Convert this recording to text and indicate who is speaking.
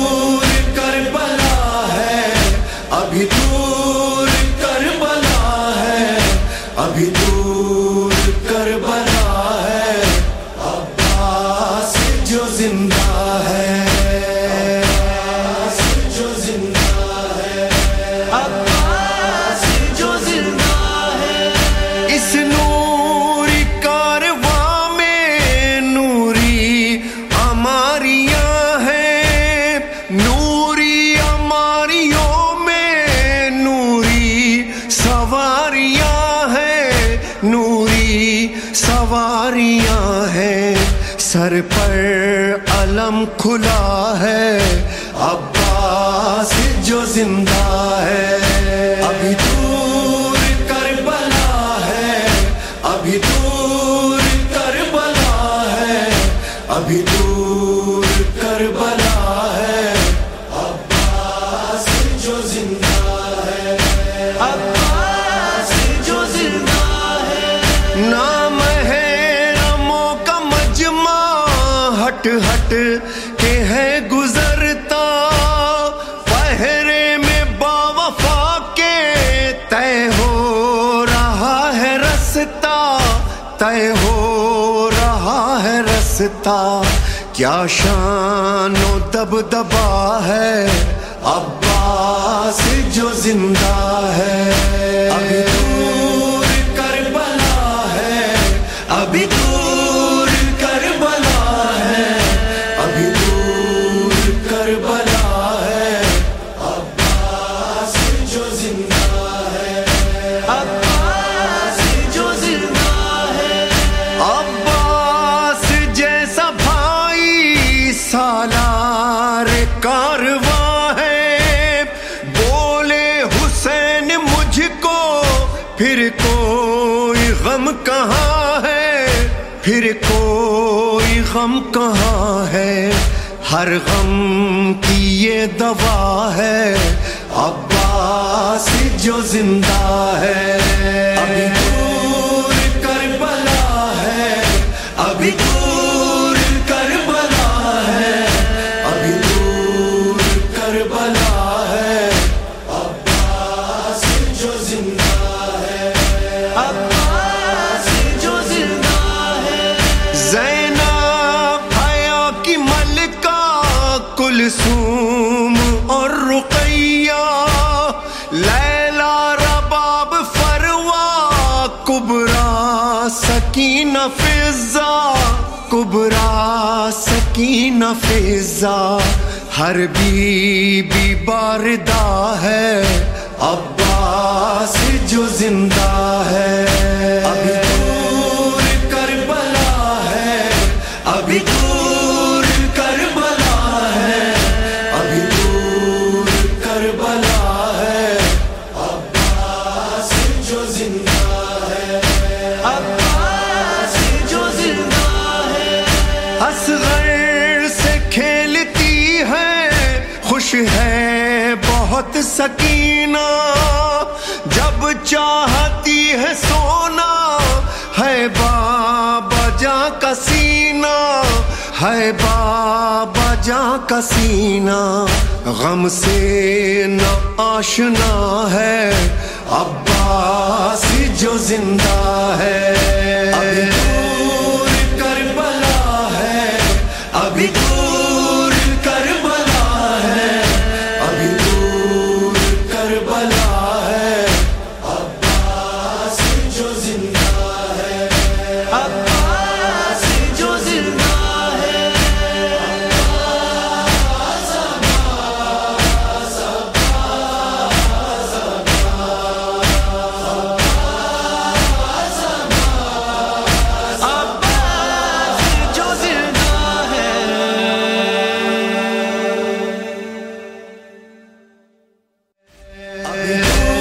Speaker 1: دور کربلا ہے، ابھی دور کربلا ہے، ابھی دور کربلا ہے، عباس جو زندہ ہے، عباس جو زندہ ہے، عباس جو زندہ ہے۔ اس نوری کارواں میں نوری اماریاں ہیں، نوری اماریوں میں نوری سواریاں ہیں، نوری سواریاں ہیں، سر پر علم کھلا ہے، عباس جو زندہ ہے۔ ابھی دور کربلا ہے، ابھی دور کربلا ہے، ابھی دور کربلا ہے، عباس جو زندہ ہے، عباس جو زندہ ہے۔ نام ہے رموں کا مجمع، ہٹ ہٹ کے ہے گزرتا، پہرے میں باوفا کے طے ہو رہا ہے رستہ، طے ہو رہا ہے رستہ، کیا شان و دبدبا ہے، عباس جو زندہ ہے۔ ابھی دور کربلا ہے، ابھی دور کربلا ہے، ابھی دور کربلا ہے، عباس جو زندہ ہے، عباس جو زندہ ہے۔ عباس جیسا بھائی سالار کارواں ہے، بولے حسین مجھ کو پھر کوئی غم کہاں ہے، پھر کوئی غم کہاں ہے، ہر غم کی یہ دوا ہے، عباس جو زندہ ہے۔ ابھی دور کربلا ہے، ابھی دور کربلا ہے، ابھی دور کربلا ہے، عباس جو زندہ ہے، عباس جو زندہ ہے۔ زینب حیا کی ملکہ، کلثوم اور رقیہ، لیلا رباب فروا، کبرا سکینہ فضا، کبرا سکینہ فضا، ہر بی بی باردہ ہے، عباس جو زندہ ہے۔ ابھی دور کربلا ہے، ابھی دور کربلا ہے، ابھی دور کربلا ہے، عباس جو زندہ ہے، عباس جو زندہ ہے۔ اصغر سے کھیلتی ہے، خوش ہے بہت سکینہ، جب چاہتی ہے سونا ہے بابا جاں کا سینہ، ہے بابا جاں کا سینہ، غم سے نہ آشنا ہے، عباس جو زندہ ہے۔ ابھی دور کربلا ہے، ابھی دور